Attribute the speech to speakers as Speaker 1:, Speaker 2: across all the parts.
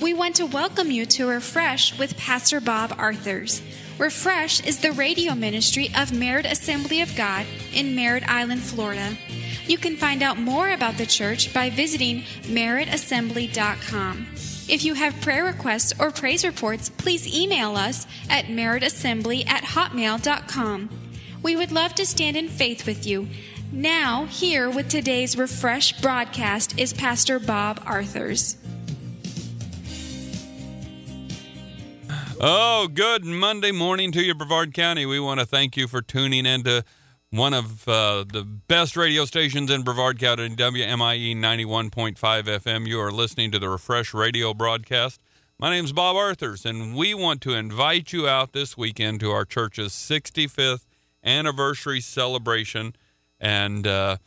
Speaker 1: We want to welcome you to Refresh with Pastor Bob Arthurs. Refresh is the radio ministry of Merritt Assembly of God in Merritt Island, Florida. You can find out more about the church by visiting merrittassembly.com. If you have prayer requests or praise reports, please email us at merrittassembly@hotmail.com. We would love to stand in faith with you. Now, here with today's Refresh broadcast is Pastor Bob Arthurs.
Speaker 2: Oh, good Monday morning to you, Brevard County. We want to thank you for tuning into one of the best radio stations in Brevard County, WMIE 91.5 FM. You are listening to the Refresh radio broadcast. My name is Bob Arthurs, and we want to invite you out this weekend to our church's 65th anniversary celebration. And,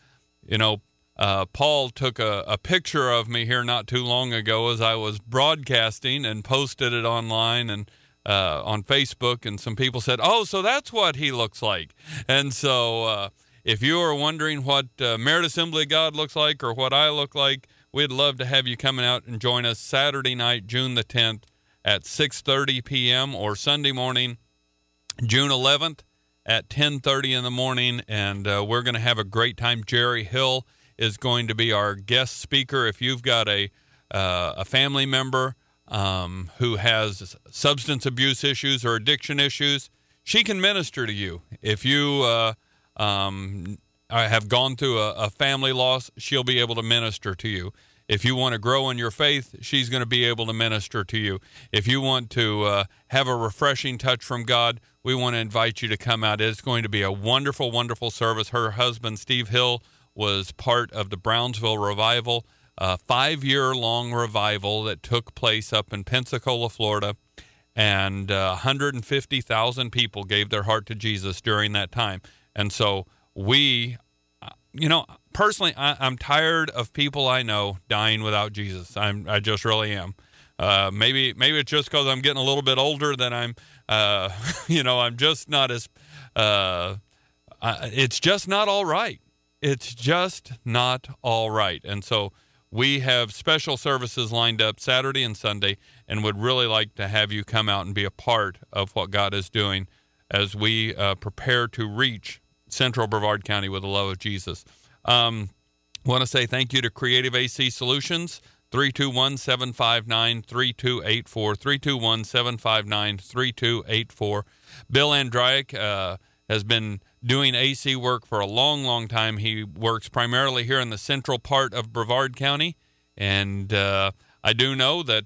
Speaker 2: Paul took a picture of me here not too long ago as I was broadcasting and posted it online and on Facebook, and some people said, "Oh, so that's what he looks like." And so if you are wondering what Merritt Assembly of God looks like or what I look like, we'd love to have you coming out and join us Saturday night, June the 10th at 6:30 p.m. or Sunday morning, June 11th at 10:30 in the morning, and we're going to have a great time. Jerry Hill is going to be our guest speaker. If you've got a family member who has substance abuse issues or addiction issues, she can minister to you. If you have gone through a family loss, she'll be able to minister to you. If you want to grow in your faith, she's going to be able to minister to you. If you want to have a refreshing touch from God, we want to invite you to come out. It's going to be a wonderful, wonderful service. Her husband, Steve Hill, was part of the Brownsville Revival, a 5-year-long revival that took place up in Pensacola, Florida, and 150,000 people gave their heart to Jesus during that time. And so personally, I'm tired of people I know dying without Jesus. I just really am. Maybe it's just because I'm getting a little bit older that I'm just not as, it's just not all right. It's just not all right. And so we have special services lined up Saturday and Sunday, and would really like to have you come out and be a part of what God is doing as we prepare to reach Central Brevard County with the love of Jesus. Want to say thank you to Creative AC Solutions, 321-759-3284, 321-759-3284. Bill Andreyek has been doing AC work for a long, long time. He works primarily here in the central part of Brevard County, and I do know that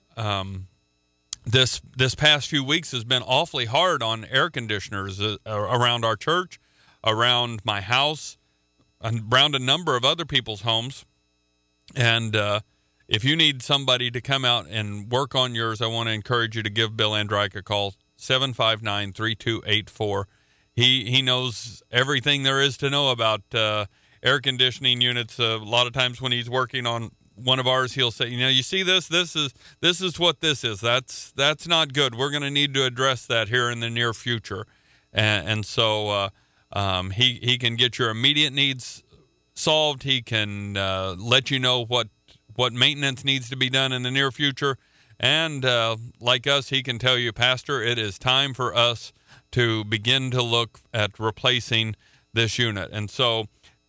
Speaker 2: this past few weeks has been awfully hard on air conditioners around our church, around my house, around a number of other people's homes. And if you need somebody to come out and work on yours, I want to encourage you to give Bill Andreyek a call, 759-3284. He knows everything there is to know about air conditioning units. A lot of times when he's working on one of ours, he'll say, you see this is what this is. That's not good. We're going to need to address that here in the near future. And so he can get your immediate needs solved. He can let you know what maintenance needs to be done in the near future. And like us, he can tell you, Pastor, it is time for us to begin to look at replacing this unit. And so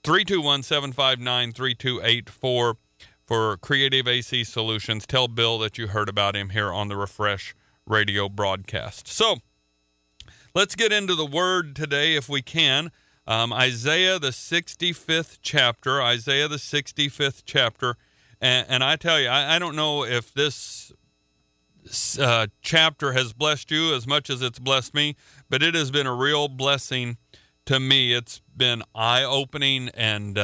Speaker 2: 321-759-3284 for Creative AC Solutions. Tell Bill that you heard about him here on the Refresh radio broadcast. So let's get into the word today if we can. Isaiah the 65th chapter. And I tell you, I don't know if this chapter has blessed you as much as it's blessed me, but it has been a real blessing to me. It's been eye-opening, and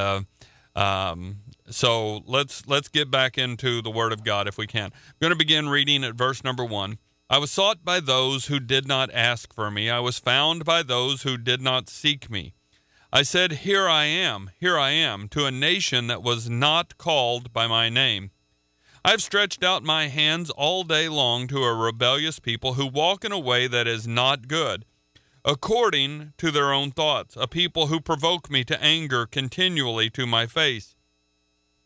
Speaker 2: so let's get back into the Word of God if we can. I'm going to begin reading at verse number 1. I was sought by those who did not ask for me. I was found by those who did not seek me. I said, here I am, to a nation that was not called by my name. I've stretched out my hands all day long to a rebellious people who walk in a way that is not good, according to their own thoughts, a people who provoke me to anger continually to my face.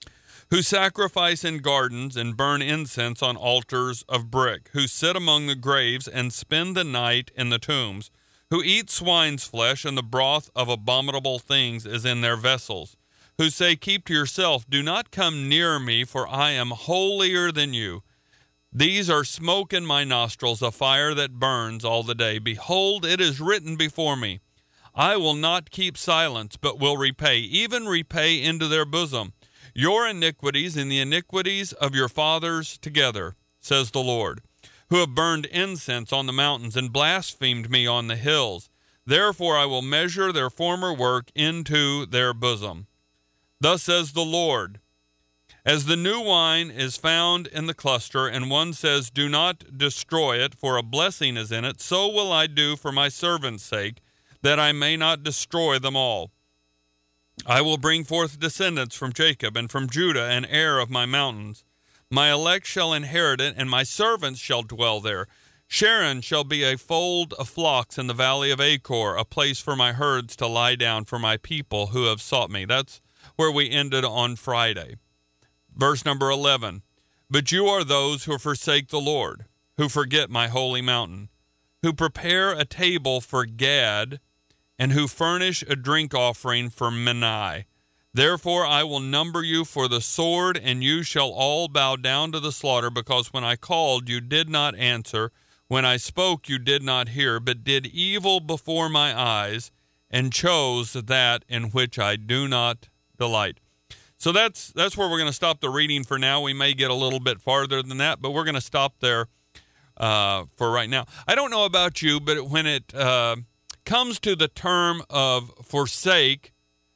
Speaker 2: who sacrifice in gardens and burn incense on altars of brick, who sit among the graves and spend the night in the tombs, who eat swine's flesh, and the broth of abominable things is in their vessels, who say, keep to yourself, do not come near me, for I am holier than you. These are smoke in my nostrils, a fire that burns all the day. Behold, it is written before me, I will not keep silence, but will repay, even repay into their bosom, your iniquities and the iniquities of your fathers together, says the Lord, who have burned incense on the mountains and blasphemed me on the hills. Therefore I will measure their former work into their bosom. Thus says the Lord, as the new wine is found in the cluster, and one says, do not destroy it, for a blessing is in it, so will I do for my servant's sake, that I may not destroy them all. I will bring forth descendants from Jacob, and from Judah an heir of my mountains. My elect shall inherit it, and my servants shall dwell there. Sharon shall be a fold of flocks in the valley of Achor, a place for my herds to lie down, for my people who have sought me. That's where we ended on Friday. Verse number 11. But you are those who forsake the Lord, who forget my holy mountain, who prepare a table for Gad, and who furnish a drink offering for Menai. Therefore I will number you for the sword, and you shall all bow down to the slaughter, because when I called, you did not answer. When I spoke, you did not hear, but did evil before my eyes, and chose that in which I do not delight. So that's where we're going to stop the reading for now. We may get a little bit farther than that, but we're going to stop there for right now. I don't know about you, but when it comes to the term of forsake,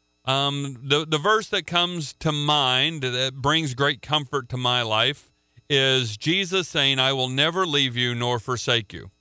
Speaker 2: the verse that comes to mind that brings great comfort to my life is Jesus saying, I will never leave you nor forsake you.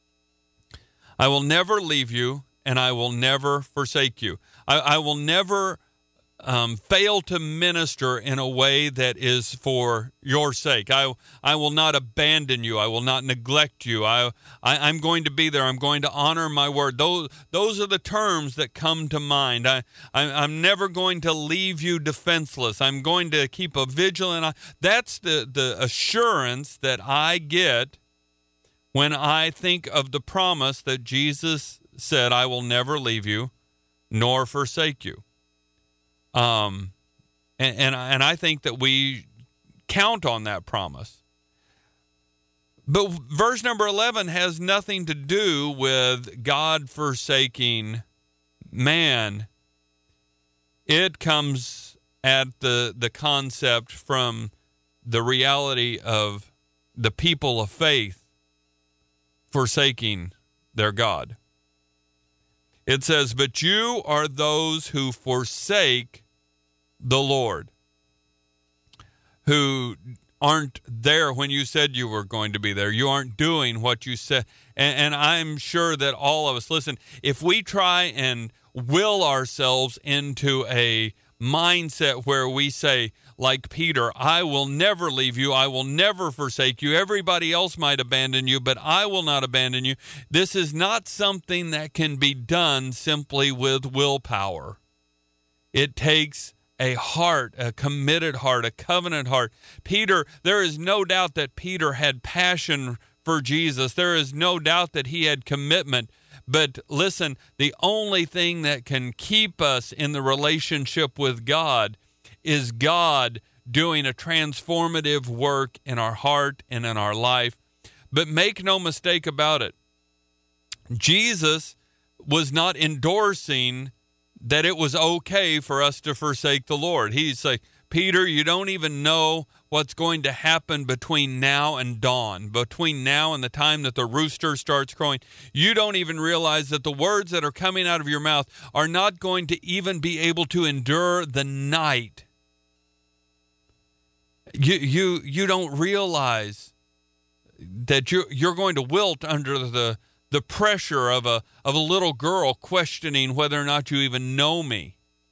Speaker 2: I will never leave you, and I will never forsake you. I will never fail to minister in a way that is for your sake. I will not abandon you. I will not neglect you. I'm going to be there. I'm going to honor my word. Those are the terms that come to mind. I'm never going to leave you defenseless. I'm going to keep a vigilant eye. That's the assurance that I get when I think of the promise that Jesus said, I will never leave you nor forsake you. And I think that we count on that promise. But verse number 11 has nothing to do with God forsaking man. It comes at the concept from the reality of the people of faith forsaking their God. It says, but you are those who forsake the Lord, who aren't there when you said you were going to be there. You aren't doing what you said. And I'm sure that all of us, listen, if we try and will ourselves into a mindset where we say, like Peter, I will never leave you, I will never forsake you. Everybody else might abandon you, but I will not abandon you. This is not something that can be done simply with willpower. It takes a heart, a committed heart, a covenant heart. Peter, there is no doubt that Peter had passion for Jesus. There is no doubt that he had commitment. But listen, the only thing that can keep us in the relationship with God is God doing a transformative work in our heart and in our life. But make no mistake about it, Jesus was not endorsing that it was okay for us to forsake the Lord. He's like, Peter, you don't even know what's going to happen between now and dawn, between now and the time that the rooster starts crowing. You don't even realize that the words that are coming out of your mouth are not going to even be able to endure the night. You don't realize that you're going to wilt under the pressure of a little girl questioning whether or not you even know me.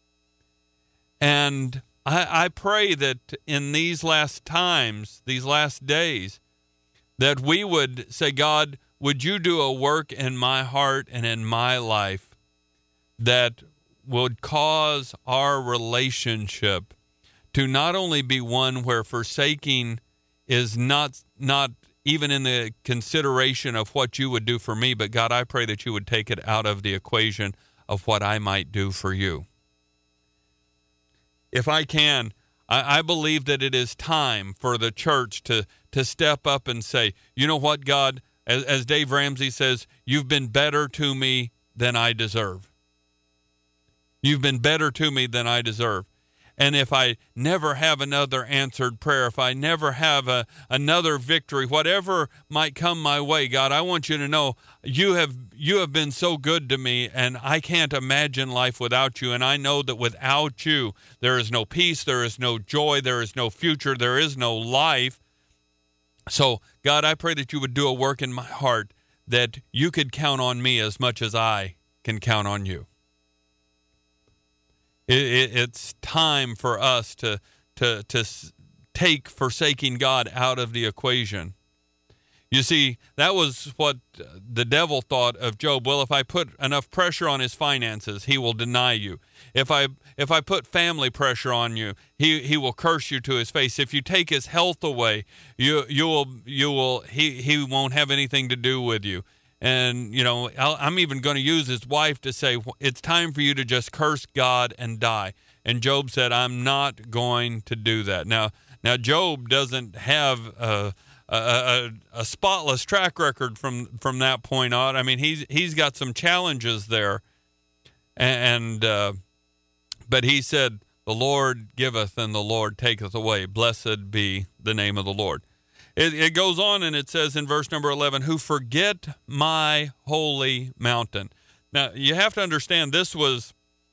Speaker 2: And I pray that in these last times, these last days, that we would say, God, would you do a work in my heart and in my life that would cause our relationship to not only be one where forsaking is not even in the consideration of what you would do for me, but God, I pray that you would take it out of the equation of what I might do for you. If I can, I believe that it is time for the church to step up and say, you know what, God, as Dave Ramsey says, you've been better to me than I deserve. You've been better to me than I deserve. And if I never have another answered prayer, if I never have another victory, whatever might come my way, God, I want you to know you have been so good to me, and I can't imagine life without you. And I know that without you, there is no peace, there is no joy, there is no future, there is no life. So, God, I pray that you would do a work in my heart, that you could count on me as much as I can count on you. It's time for us to take forsaking God out of the equation. You see, that was what the devil thought of Job. Well, if I put enough pressure on his finances, he will deny you. If I put family pressure on you, he will curse you to his face. If you take his health away, he won't have anything to do with you. And, you know, I'm even going to use his wife to say, it's time for you to just curse God and die. And Job said, I'm not going to do that. Now Job doesn't have a spotless track record from that point on. I mean, he's got some challenges there. But he said, the Lord giveth and the Lord taketh away. Blessed be the name of the Lord. It goes on and it says in verse number 11, who forget my holy mountain. Now, you have to understand this was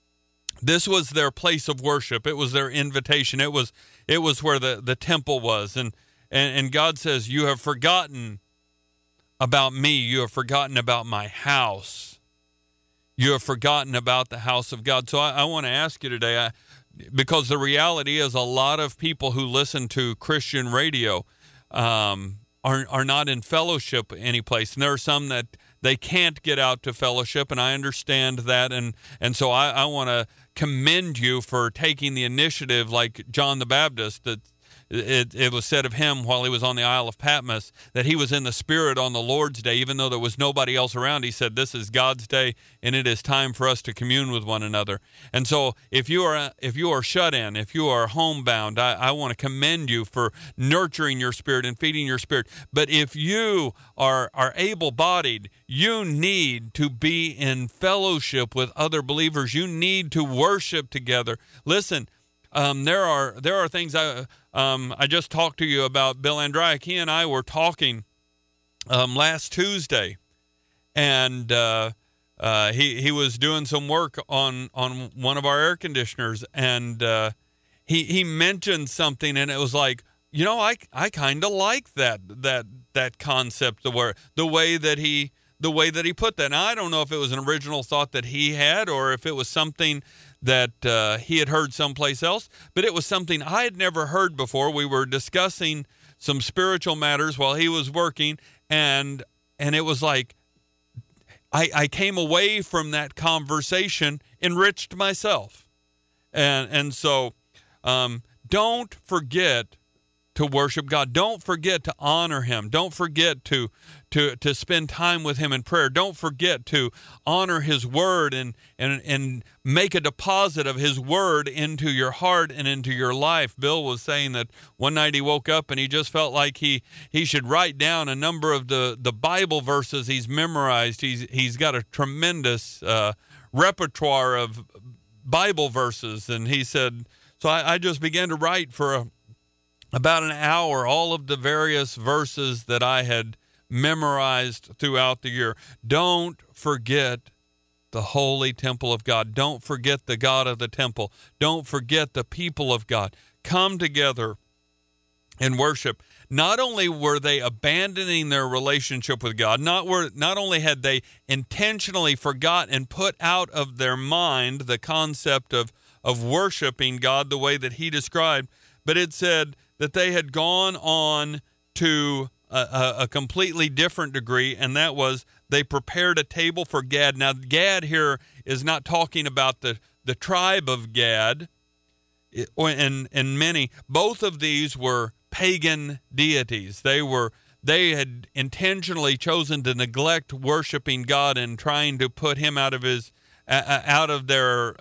Speaker 2: their place of worship. It was their invitation. It was where the temple was. And God says, you have forgotten about me. You have forgotten about my house. You have forgotten about the house of God. So I want to ask you today, because the reality is a lot of people who listen to Christian radio are not in fellowship any place. And there are some that they can't get out to fellowship, and I understand that. And so I want to commend you for taking the initiative like John the Baptist, that it was said of him while he was on the Isle of Patmos that he was in the Spirit on the Lord's day, even though there was nobody else around. He said, this is God's day, and it is time for us to commune with one another. And so if you are shut in, if you are homebound, I want to commend you for nurturing your spirit and feeding your spirit. But if you are able-bodied, you need to be in fellowship with other believers. You need to worship together. Listen, there are things I just talked to you about. Bill Andryak, he and I were talking last Tuesday, and he was doing some work on one of our air conditioners, and he mentioned something, and it was like, you know, I kind of like that concept, the way that he put that. Now, I don't know if it was an original thought that he had or if it was something that he had heard someplace else, but it was something I had never heard before. We were discussing some spiritual matters while he was working, and it was like I came away from that conversation enriched myself. And so don't forget to worship God. Don't forget to honor him. Don't forget to spend time with him in prayer. Don't forget to honor his word and make a deposit of his word into your heart and into your life. Bill was saying that one night he woke up and he just felt like he should write down a number of the Bible verses he's memorized. He's got a tremendous repertoire of Bible verses. And he said, so I just began to write for about an hour all of the various verses that I had memorized throughout the year. Don't forget the holy temple of God. Don't forget the God of the temple. Don't forget the people of God. Come together and worship. Not only were they abandoning their relationship with God, not only had they intentionally forgot and put out of their mind the concept of worshiping God the way that he described, but it said that they had gone on to a completely different degree, and that was they prepared a table for Gad. Now, Gad here is not talking about the tribe of Gad. and many, both of these were pagan deities. They had intentionally chosen to neglect worshiping God and trying to put him out of his out of their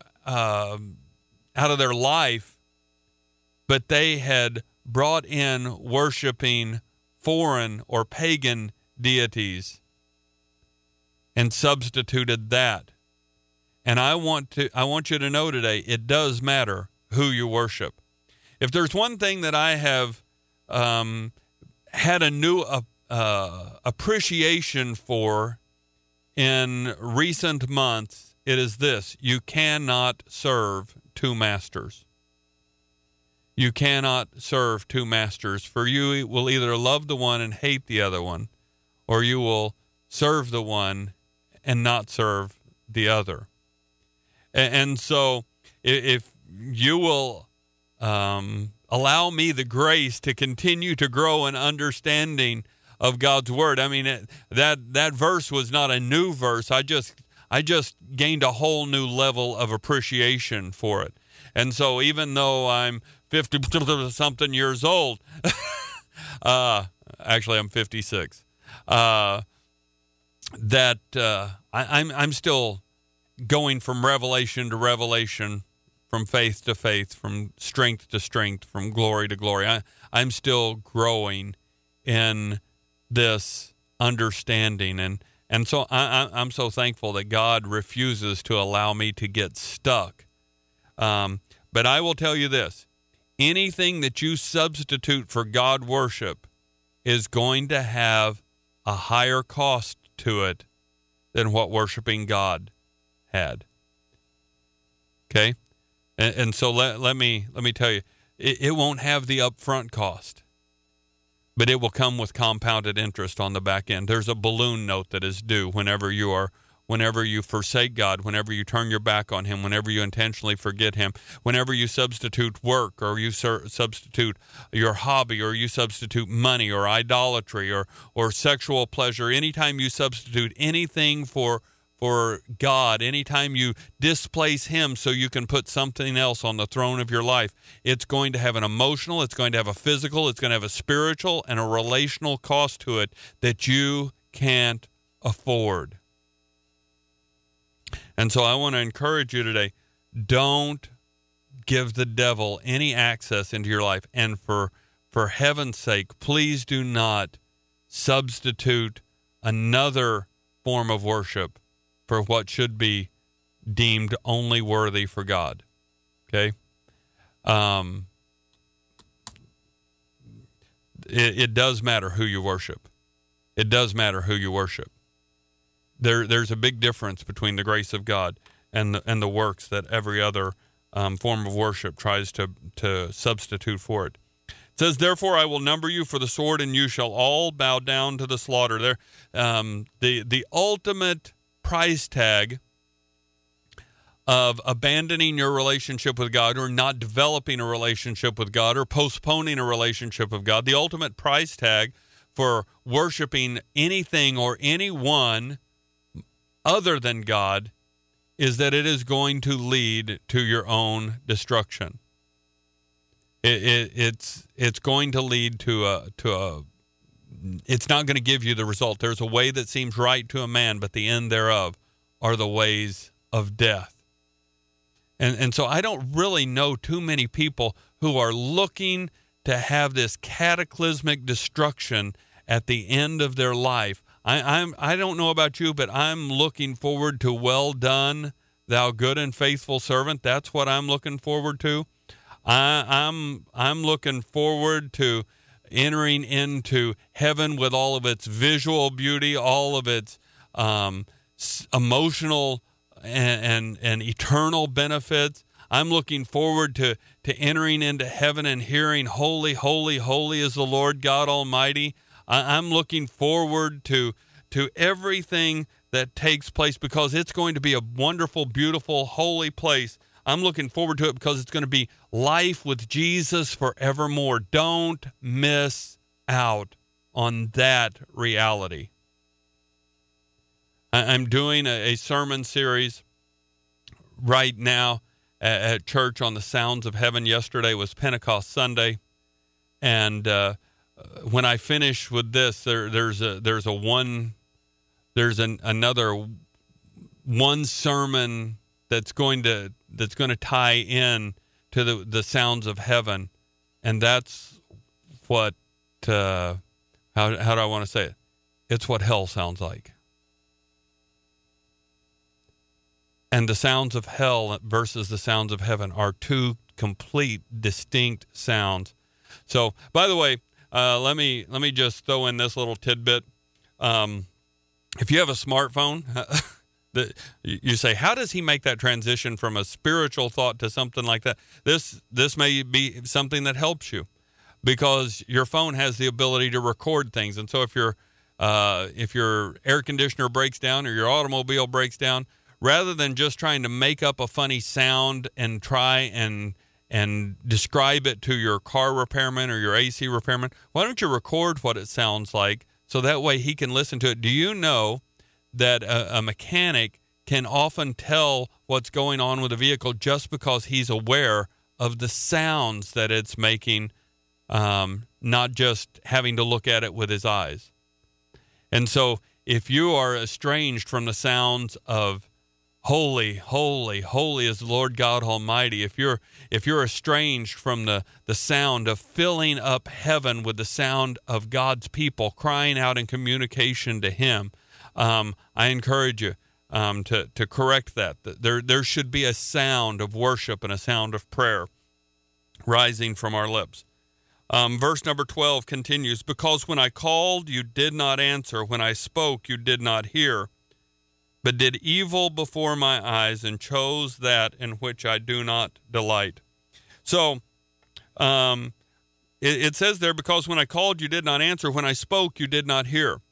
Speaker 2: life, but they had brought in worshiping foreign or pagan deities and substituted that. And I want you to know today, it does matter who you worship. If there's one thing that I have had a new appreciation for in recent months, it is this: you cannot serve two masters. You cannot serve two masters, for you will either love the one and hate the other one, or you will serve the one and not serve the other. And so if you will allow me the grace to continue to grow in understanding of God's word. I mean, that verse was not a new verse. I just gained a whole new level of appreciation for it. And so even though I'm 50-something years old, actually I'm 56, I'm still going from revelation to revelation, from faith to faith, from strength to strength, from glory to glory. I'm still growing in this understanding, and so I'm so thankful that God refuses to allow me to get stuck. But I will tell you this: anything that you substitute for God worship is going to have a higher cost to it than what worshiping God had. Okay? And so let me tell you, it won't have the upfront cost, but it will come with compounded interest on the back end. There's a balloon note that is due whenever you forsake God, whenever you turn your back on him, whenever you intentionally forget him, whenever you substitute work, or you substitute your hobby, or you substitute money or idolatry or sexual pleasure. Anytime you substitute anything for God, anytime you displace him so you can put something else on the throne of your life, it's going to have an emotional, it's going to have a physical, it's going to have a spiritual and a relational cost to it that you can't afford. And so I want to encourage you today, don't give the devil any access into your life. And for heaven's sake, please do not substitute another form of worship for what should be deemed only worthy for God. Okay? It does matter who you worship. It does matter who you worship. There's a big difference between the grace of God and the works that every other form of worship tries to substitute for it. It says, "Therefore I will number you for the sword, and you shall all bow down to the slaughter." There, the ultimate price tag of abandoning your relationship with God, or not developing a relationship with God, or postponing a relationship with God, the ultimate price tag for worshiping anything or anyone other than God is that it is going to lead to your own destruction. It's going to lead to a it's not going to give you the result. There's a way that seems right to a man, but the end thereof are the ways of death. And so I don't really know too many people who are looking to have this cataclysmic destruction at the end of their life. I don't know about you, but I'm looking forward to "Well done, thou good and faithful servant." That's what I'm looking forward to. I'm looking forward to entering into heaven with all of its visual beauty, all of its emotional and eternal benefits. I'm looking forward to entering into heaven and hearing, "Holy, holy, holy is the Lord God Almighty." I'm looking forward to everything that takes place, because it's going to be a wonderful, beautiful, holy place. I'm looking forward to it because it's going to be life with Jesus forevermore. Don't miss out on that reality. I'm doing a sermon series right now, at church on the sounds of heaven. Yesterday was Pentecost Sunday, and when I finish with this, there's another one sermon that's going to tie in to the sounds of heaven, and that's what how do I want to say it? It's what hell sounds like. And the sounds of hell versus the sounds of heaven are two complete, distinct sounds. So, by the way, let me just throw in this little tidbit. If you have a smartphone, you say, how does he make that transition from a spiritual thought to something like that? This may be something that helps you, because your phone has the ability to record things. And so if your air conditioner breaks down or your automobile breaks down, rather than just trying to make up a funny sound and try and describe it to your car repairman or your AC repairman, why don't you record what it sounds like so that way he can listen to it? Do you know that a mechanic can often tell what's going on with a vehicle just because he's aware of the sounds that it's making, not just having to look at it with his eyes? And so if you are estranged from the sounds of holy, holy, holy is the Lord God Almighty, if you're estranged from the sound of filling up heaven with the sound of God's people crying out in communication to him, I encourage you to correct that. There should be a sound of worship and a sound of prayer rising from our lips. Verse number 12 continues, because when I called, you did not answer. When I spoke, you did not hear, but did evil before my eyes and chose that in which I do not delight. So it says there, because when I called, you did not answer. When I spoke, you did not hear.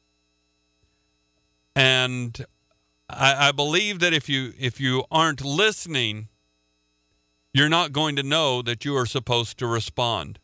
Speaker 2: And I believe that if you aren't listening, you're not going to know that you are supposed to respond.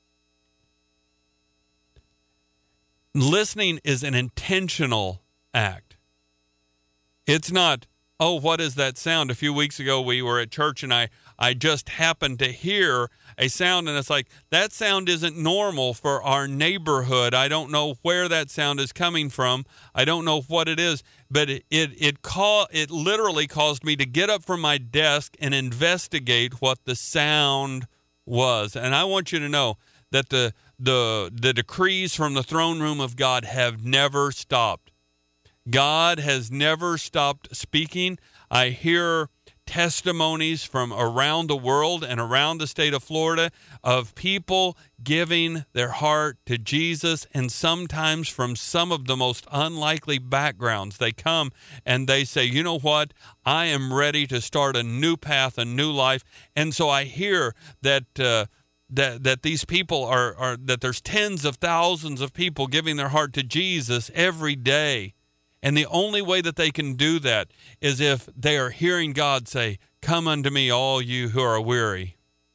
Speaker 2: Listening is an intentional act. It's not, oh, what is that sound? A few weeks ago, we were at church, and I just happened to hear a sound, and it's like, that sound isn't normal for our neighborhood. I don't know where that sound is coming from. I don't know what it is, but it literally caused me to get up from my desk and investigate what the sound was. And I want you to know that the decrees from the throne room of God have never stopped. God has never stopped speaking. I hear testimonies from around the world and around the state of Florida of people giving their heart to Jesus, and sometimes from some of the most unlikely backgrounds. They come and they say, you know what? I am ready to start a new path, a new life. And so I hear that these people are that there's tens of thousands of people giving their heart to Jesus every day. And the only way that they can do that is if they are hearing God say, come unto me, all you who are weary,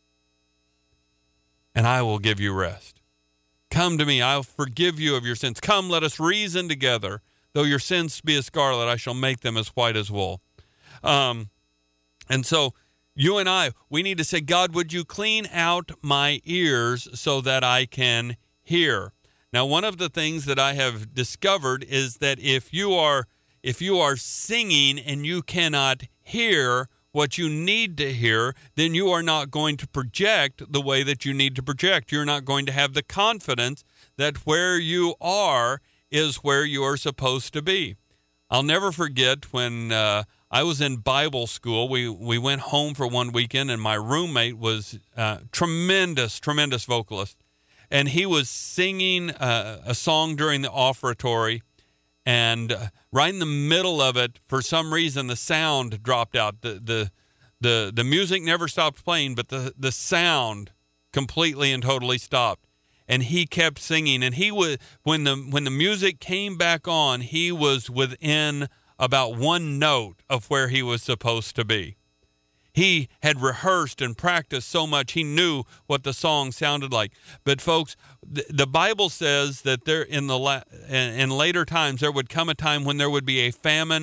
Speaker 2: and I will give you rest. Come to me, I'll forgive you of your sins. Come, let us reason together. Though your sins be as scarlet, I shall make them as white as wool. And so you and I, we need to say, God, would you clean out my ears so that I can hear? Now, one of the things that I have discovered is that if you are singing and you cannot hear what you need to hear, then you are not going to project the way that you need to project. You're not going to have the confidence that where you are is where you are supposed to be. I'll never forget when I was in Bible school. We went home for one weekend, and my roommate was tremendous vocalist. And he was singing a song during the offertory, and right in the middle of it, for some reason, the sound dropped out. The music never stopped playing, but the sound completely and totally stopped. And he kept singing. And he was when the music came back on, he was within about one note of where he was supposed to be. He had rehearsed and practiced so much, he knew what the song sounded like. But folks, the Bible says that there in later times there would come a time when there would be a famine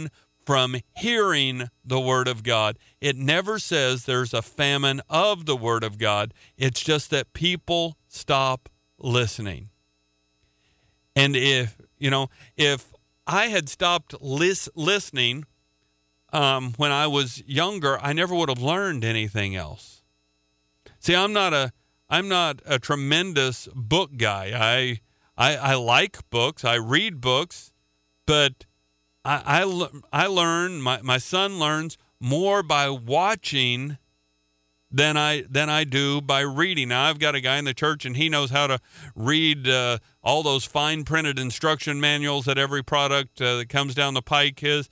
Speaker 2: from hearing the Word of God. It never says there's a famine of the Word of God. It's just that people stop listening. And if I had stopped listening when I was younger, I never would have learned anything else. See, I'm not a tremendous book guy. I like books. I read books, but I learn. My son learns more by watching than I do by reading. Now, I've got a guy in the church, and he knows how to read all those fine printed instruction manuals that every product that comes down the pike has,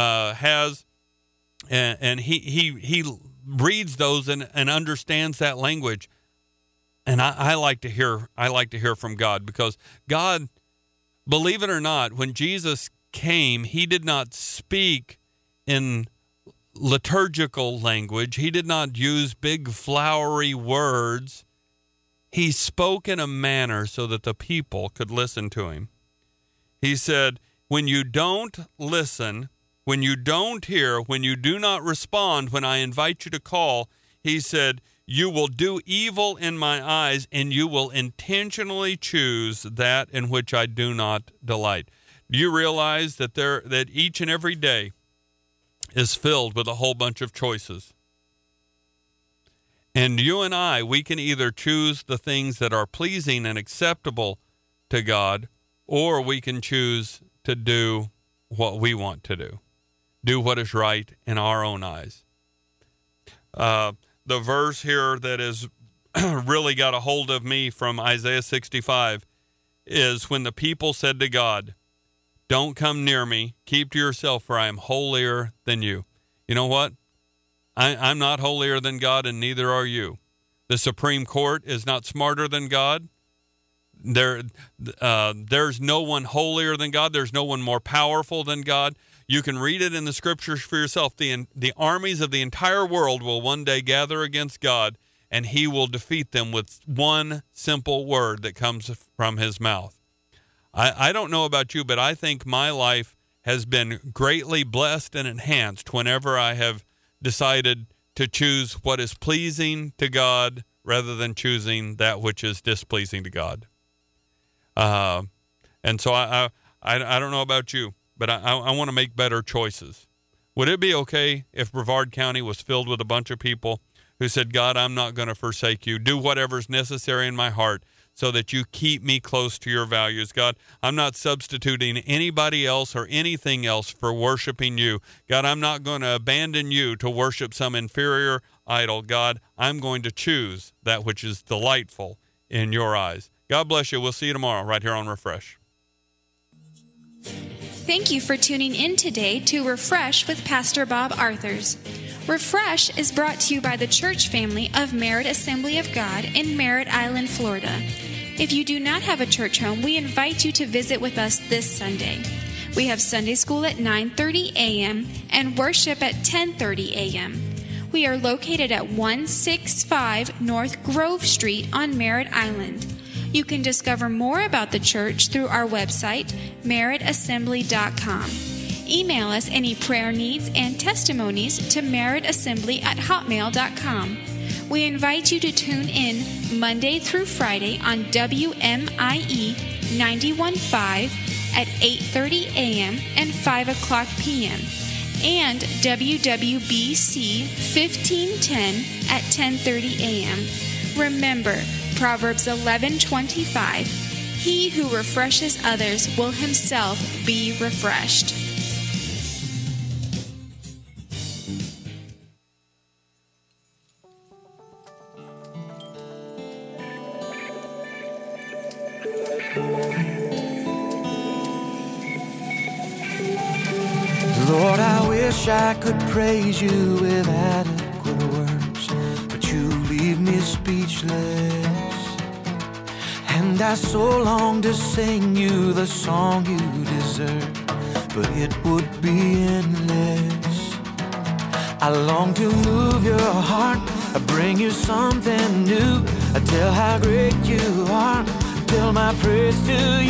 Speaker 2: and he reads those and understands that language. And I like to hear from God, because God, believe it or not, when Jesus came, he did not speak in liturgical language. He did not use big flowery words. He spoke in a manner so that the people could listen to him. He said, when you don't listen, when you don't hear, when you do not respond, when I invite you to call, he said, you will do evil in my eyes, and you will intentionally choose that in which I do not delight. Do you realize that each and every day is filled with a whole bunch of choices? And you and I, we can either choose the things that are pleasing and acceptable to God, or we can choose to do what we want to do what is right in our own eyes. The verse here that has really got a hold of me from Isaiah 65 is when the people said to God, don't come near me, keep to yourself, for I am holier than you. You know what? I'm not holier than God, and neither are you. The Supreme Court is not smarter than God. There's no one holier than God. There's no one more powerful than God. You can read it in the scriptures for yourself. The armies of the entire world will one day gather against God, and he will defeat them with one simple word that comes from his mouth. I don't know about you, but I think my life has been greatly blessed and enhanced whenever I have decided to choose what is pleasing to God rather than choosing that which is displeasing to God. And so I don't know about you, but I want to make better choices. Would it be okay if Brevard County was filled with a bunch of people who said, God, I'm not going to forsake you. Do whatever's necessary in my heart so that you keep me close to your values. God, I'm not substituting anybody else or anything else for worshiping you. God, I'm not going to abandon you to worship some inferior idol. God, I'm going to choose that which is delightful in your eyes. God bless you. We'll see you tomorrow right here on Refresh.
Speaker 1: Thank you for tuning in today to Refresh with Pastor Bob Arthurs. Refresh is brought to you by the church family of Merritt Assembly of God in Merritt Island, Florida. If you do not have a church home, we invite you to visit with us this Sunday. We have Sunday school at 9:30 a.m. and worship at 10:30 a.m. We are located at 165 North Grove Street on Merritt Island. You can discover more about the church through our website, merrittassembly.com. Email us any prayer needs and testimonies to merrittassembly@hotmail.com. We invite you to tune in Monday through Friday on WMIE 91.5 at 8:30 a.m. and 5 o'clock p.m. and WWBC 1510 at 10:30 a.m. Remember, Proverbs 11:25, he who refreshes others will himself be refreshed.
Speaker 3: Lord, I wish I could praise you with adequate words, but you leave me speechless. And I so long to sing you the song you deserve, but it would be endless. I long to move your heart, I bring you something new, I tell how great you are, tell my praise to